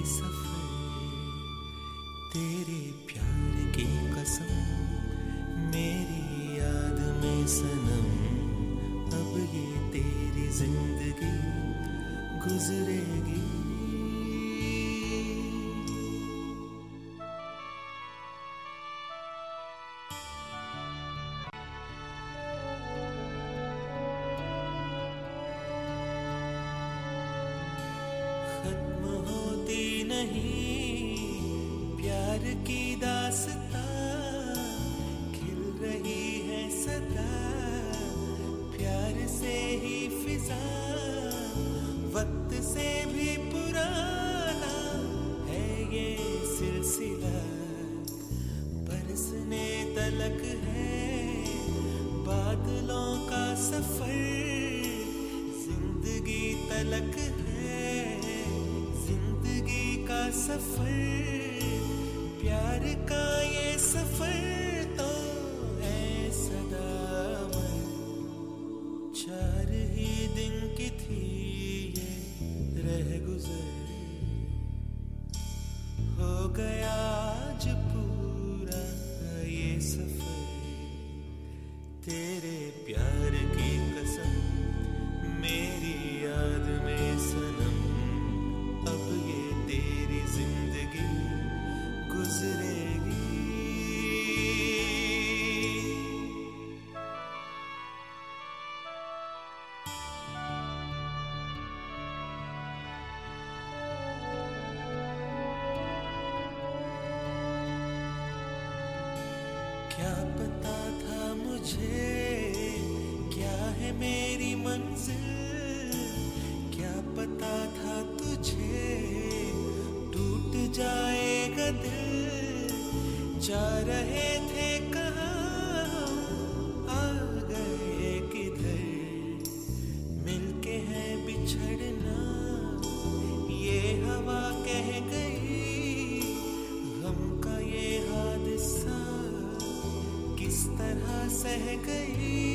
सफर तेरे प्यार की कसम मेरी याद में सनम अब ये तेरी जिंदगी गुजरेगी। खत्म होती नहीं प्यार की दास्तां खिल रही है सदा प्यार से ही फिजा वक्त से भी पुराना है ये सिलसिला बरसने तलक है बादलों का सफर जिंदगी तलक है जिंदगी का सफर प्यार का ये सफर तो है सदामर। 4 ही दिन की थी ये रह गुजर हो गया आज पूरा ये सफर तेरे प्यार की कसम मेरी याद में सनम अब ये तेरी जिंदगी गुजरेगी। क्या पता था मुझे क्या है मेरी मंजिल क्या पता था तुझे टूट जाएगा दिल जा रहे थे कहाँ आ गए किधर मिलके है बिछड़ना ये हवा कह गई गम का ये हादसा किस तरह सह गई।